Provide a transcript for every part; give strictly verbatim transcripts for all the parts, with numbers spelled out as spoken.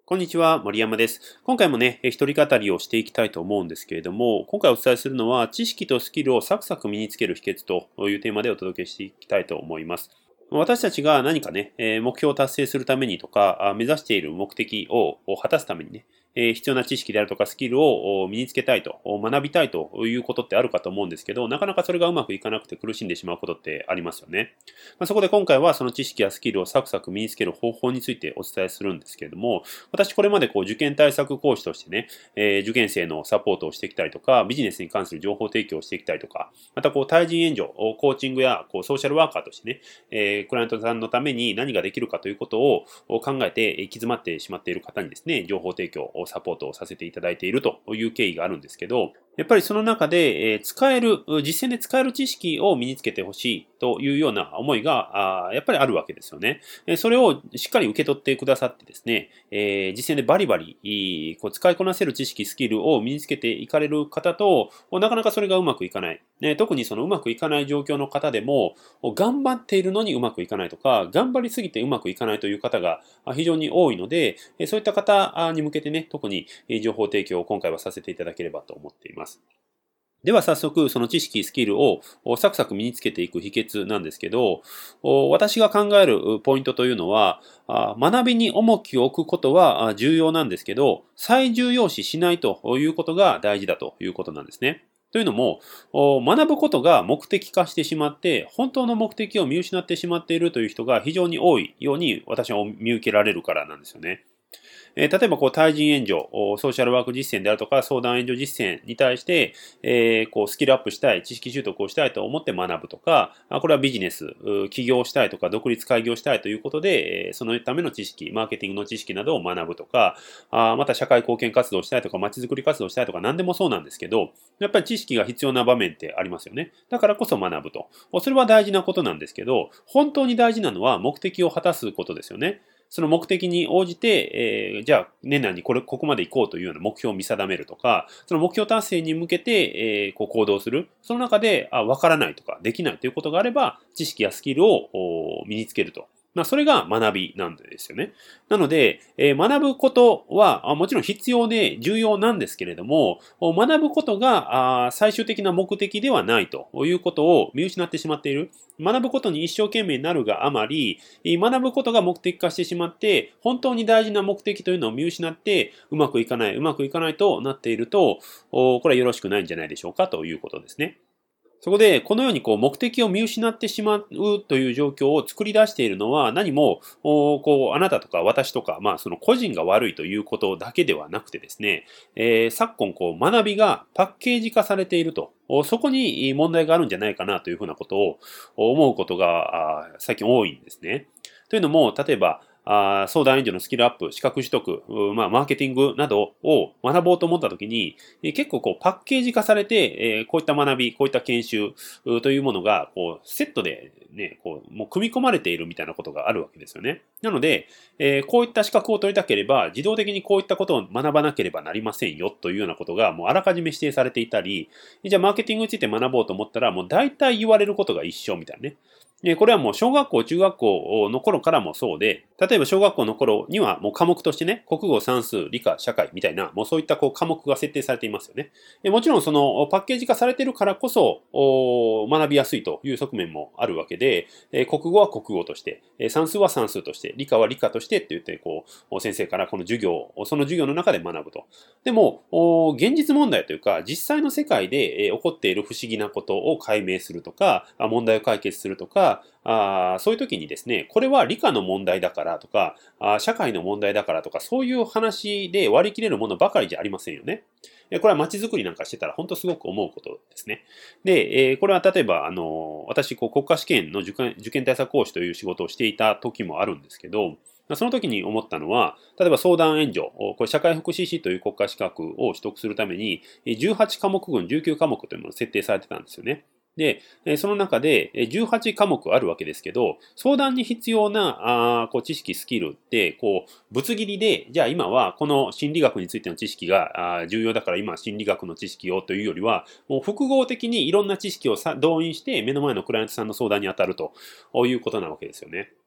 こんにちは、森山です。今回もね、え一人語りをしていきたいと思うんですけれども、今回お伝えするのは、知識とスキルをサクサク身につける秘訣というテーマでお届けしていきたいと思います。私たちが何かね、えー目標を達成するためにとか、あ目指している目的をを果たすためにね、えー必要な知識であるとかスキルをお身につけたいと、お学びたいということってあるかと思うんですけど、なかなかそれがうまくいかなくて苦しんでしまうことってありますよね。まあ、そこで今回はその知識やスキルをサクサク身につける方法についてお伝えするんですけれども、私これまでこう受験対策講師としてね、えー受験生のサポートをしてきたりとか、ビジネスに関する情報提供をしてきたりとか、またこう対人援助、コーチングやこうソーシャルワーカーとしてね、えークライアントさんのために何ができるかということを考えて行き詰まってしまっている方にですね、情報提供、サポートをさせていただいているという経緯があるんですけど、やっぱりその中で、えー使える、実践で使える知識を身につけてほしいというような思いが、あーやっぱりあるわけですよね。えーそれをしっかり受け取ってくださってですね、えー実践でバリバリいいこう使いこなせる知識、スキルを身につけていかれる方と、なかなかそれがうまくいかない。ね、特にそのうまくいかない状況の方でも、頑張っているのにうまくいかないとか、頑張りすぎてうまくいかないという方があ非常に多いので、えそういった方に向けてね、特にえ情報提供を今回はさせていただければと思っています。では早速、その知識、スキルをおサクサク身につけていく秘訣なんですけど、お私が考えるポイントというのは、あ学びに重きを置くことはあ重要なんですけど、最重要視しないということが大事だということなんですね。というのも、お学ぶことが目的化してしまって、本当の目的を見失ってしまっているという人が非常に多いように私は見受けられるからなんですよね。えー例えばこう対人援助、ソーシャルワーク実践であるとか相談援助実践に対して、えーこうスキルアップしたい、知識習得をしたいと思って学ぶとか、あこれはビジネス、起業したいとか独立開業したいということで、えーそのための知識、マーケティングの知識などを学ぶとか、あまた社会貢献活動したいとか、まちづくり活動したいとか何でもそうなんですけど、やっぱり知識が必要な場面ってありますよね。だからこそ学ぶと。それは大事なことなんですけど、本当に大事なのは目的を果たすことですよね。その目的に応じて、えーじゃあ年内にこれ、ここまで行こうというような目標を見定めるとか、その目標達成に向けて、えーこう行動する。その中で、あ、わからないとか、できないということがあれば、知識やスキルをお身につけると。まあ、それが学びなんですよね。なので、えー学ぶことはあもちろん必要で重要なんですけれども、お学ぶことがあ最終的な目的ではないということを見失ってしまっている。学ぶことに一生懸命になるがあまり、学ぶことが目的化してしまって、本当に大事な目的というのを見失って、うまくいかない、うまくいかないとなっていると、これはよろしくないんじゃないでしょうかということですね。そこで、このようにこう目的を見失ってしまうという状況を作り出しているのは何も、こうあなたとか私とか、まあその個人が悪いということだけではなくてですね、えー昨今こう学びがパッケージ化されていると、そこに問題があるんじゃないかなというふうなことを思うことが最近多いんですね。というのも、例えば、あ相談援助のスキルアップ、資格取得、まあ、マーケティングなどを学ぼうと思ったときに、結構こうパッケージ化されて、えーこういった学び、こういった研修というものがこうセットで、ね、こうもう組み込まれているみたいなことがあるわけですよね。なので、えーこういった資格を取りたければ、自動的にこういったことを学ばなければなりませんよというようなことがもうあらかじめ指定されていたり、じゃあマーケティングについて学ぼうと思ったら、もう大体言われることが一緒みたいなね。これはもう小学校、中学校の頃からもそうで、例えば小学校の頃にはもう科目としてね、国語、算数、理科、社会みたいな、もうそういったこう科目が設定されていますよね。もちろんそのパッケージ化されているからこそ学びやすいという側面もあるわけで、国語は国語として、算数は算数として、理科は理科としてって言って、こう、先生からこの授業、その授業の中で学ぶと。でも、現実問題というか、実際の世界で起こっている不思議なことを解明するとか、問題を解決するとか、あそういう時にですね、これは理科の問題だからとか、あ社会の問題だからとか、そういう話で割り切れるものばかりじゃありませんよね。これは街づくりなんかしてたら本当すごく思うことですね。で、えこれは例えば、あの、私、こう国家試験の受験受験対策講師という仕事をしていた時もあるんですけど、その時に思ったのは、例えば相談援助、これ社会福祉士という国家資格を取得するために、じゅうはちかもく群じゅうきゅうかもくというものが設定されてたんですよね。で、その中でじゅうはちかもくあるわけですけど、相談に必要なあこう知識、スキルって、こう、ぶつ切りで、じゃあ今はこの心理学についての知識があ重要だから今心理学の知識をというよりは、もう複合的にいろんな知識をさ動員して目の前のクライアントさんの相談に当たるということなわけですよね。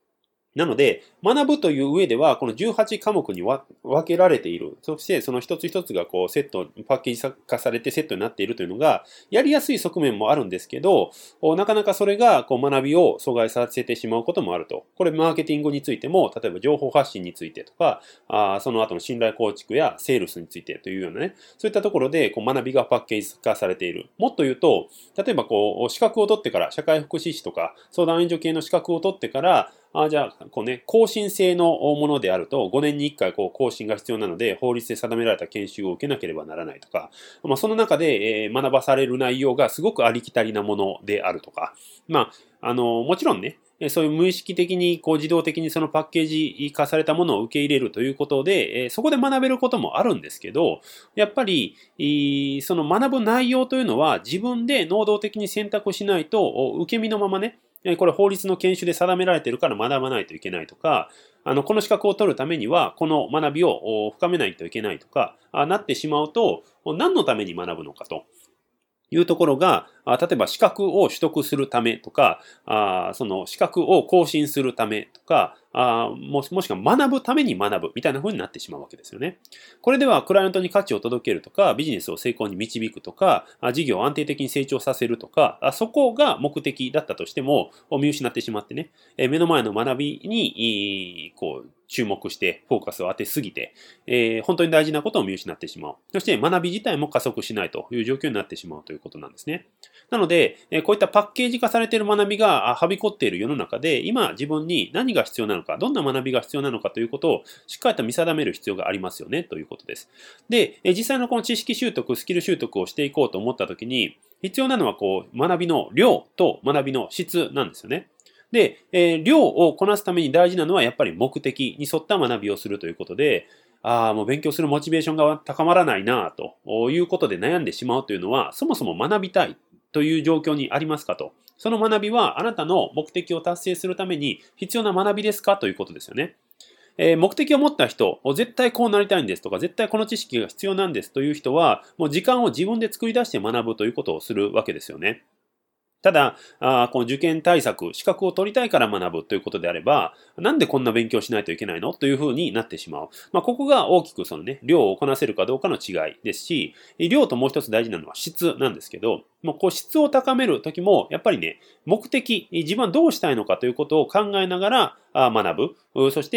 なので、学ぶという上では、このじゅうはちかもくに分けられている。そして、その一つ一つがこうセット、パッケージ化されてセットになっているというのが、やりやすい側面もあるんですけど、なかなかそれがこう学びを阻害させてしまうこともあると。これ、マーケティングについても、例えば情報発信についてとか、あその後の信頼構築やセールスについてというようなね、そういったところでこう学びがパッケージ化されている。もっと言うと、例えばこう資格を取ってから、社会福祉士とか相談援助系の資格を取ってから、あじゃあ、こうね、更新制のものであると、ごねんにいっかいこう更新が必要なので、法律で定められた研修を受けなければならないとか、まあ、その中で、えー、学ばされる内容がすごくありきたりなものであるとか、まあ、あの、もちろんね、そういう無意識的に、こう自動的にそのパッケージ化されたものを受け入れるということで、えそこで学べることもあるんですけど、やっぱり、その学ぶ内容というのは自分で能動的に選択しないと、受け身のままね、これ法律の研修で定められているから学ばないといけないとか、あの、この資格を取るためには、この学びを深めないといけないとか、なってしまうと、何のために学ぶのかと。いうところが、例えば資格を取得するためとか、その資格を更新するためとか、もしくは学ぶために学ぶみたいな風になってしまうわけですよね。これではクライアントに価値を届けるとか、ビジネスを成功に導くとか、事業を安定的に成長させるとか、そこが目的だったとしても見失ってしまってね、目の前の学びにこう注目してフォーカスを当てすぎて、えー、本当に大事なことを見失ってしまう。そして学び自体も加速しないという状況になってしまうということなんですね。なので、こういったパッケージ化されている学びがはびこっている世の中で、今自分に何が必要なのか、どんな学びが必要なのかということをしっかりと見定める必要がありますよねということです。で、実際のこの知識習得、スキル習得をしていこうと思ったときに、必要なのはこう学びの量と学びの質なんですよね。で、えー、量をこなすために大事なのはやっぱり目的に沿った学びをするということで、ああ、もう勉強するモチベーションが高まらないなということで悩んでしまうというのは、そもそも学びたいという状況にありますかと。その学びはあなたの目的を達成するために必要な学びですかということですよね。えー、目的を持った人、絶対こうなりたいんですとか、絶対この知識が必要なんですという人は、もう時間を自分で作り出して学ぶということをするわけですよね。ただ、あこの受験対策、資格を取りたいから学ぶということであれば、なんでこんな勉強しないといけないのというふうになってしまう。まあ、ここが大きくそのね、量をこなせるかどうかの違いですし、量ともう一つ大事なのは質なんですけど、もうこう質を高めるときも、やっぱりね、目的、自分はどうしたいのかということを考えながら学ぶ。そして、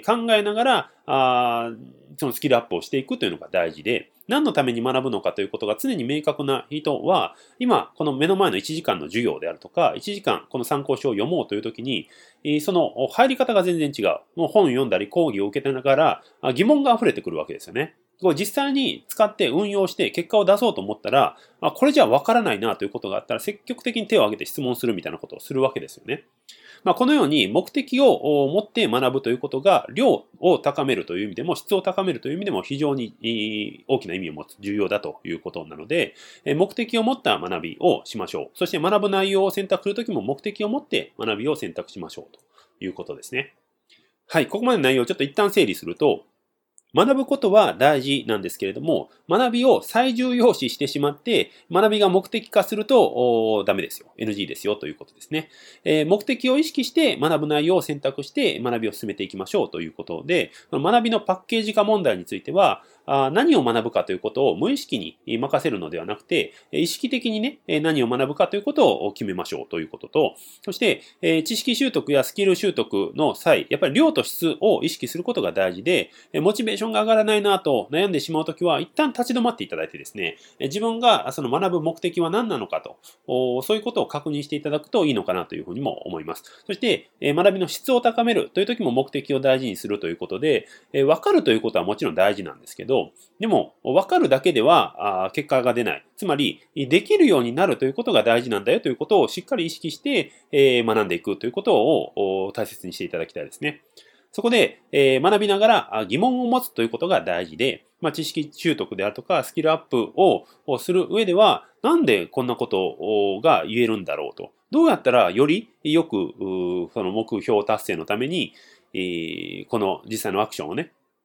考えながら、あそのスキルアップをしていくというのが大事で、何のために学ぶのかということが常に明確な人は、今、この目の前のいちじかんの授業であるとか、いちじかんこの参考書を読もうというときに、その入り方が全然違う。もう本を読んだり講義を受けてながら疑問が溢れてくるわけですよね。実際に使って運用して結果を出そうと思ったら、これじゃわからないなということがあったら積極的に手を挙げて質問するみたいなことをするわけですよね。まあ、このように目的を持って学ぶということが量を高めるという意味でも質を高めるという意味でも非常に大きな意味を持つ重要だということなので、目的を持った学びをしましょう。そして学ぶ内容を選択するときも目的を持って学びを選択しましょうということですね。はい、ここまでの内容をちょっと一旦整理すると、学ぶことは大事なんですけれども、学びを最重要視してしまって、学びが目的化するとダメですよ。エヌジー ですよということですね。えー、目的を意識して学ぶ内容を選択して学びを進めていきましょうということで、学びのパッケージ化問題については、何を学ぶかということを無意識に任せるのではなくて、意識的にね、何を学ぶかということを決めましょうということと、そして、知識習得やスキル習得の際、やっぱり量と質を意識することが大事で、モチベーションが上がらないなと悩んでしまうときは、一旦立ち止まっていただいてですね、自分がその学ぶ目的は何なのかと、そういうことを確認していただくといいのかなというふうにも思います。そして、学びの質を高めるというときも目的を大事にするということで、分かるということはもちろん大事なんですけど、でも、分かるだけでは結果が出ない。つまり、できるようになるということが大事なんだよということをしっかり意識して学んでいくということを大切にしていただきたいですね。そこで学びながら疑問を持つということが大事で、まあ、知識習得であるとかスキルアップをする上では、なんでこんなことが言えるんだろうと。どうやったらよりよくその目標達成のためにこの実際のアクションをね、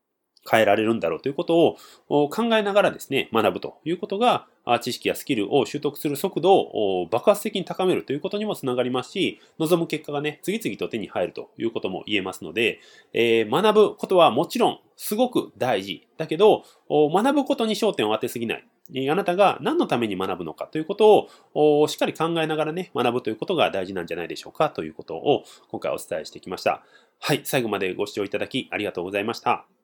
変えられるんだろうということを考えながらですね、学ぶということが、知識やスキルを習得する速度を爆発的に高めるということにもつながりますし、望む結果がね、次々と手に入るということも言えますので、えー、学ぶことはもちろんすごく大事。だけど、学ぶことに焦点を当てすぎない。あなたが何のために学ぶのかということをしっかり考えながらね、学ぶということが大事なんじゃないでしょうかということを今回お伝えしてきました。はい、最後までご視聴いただきありがとうございました。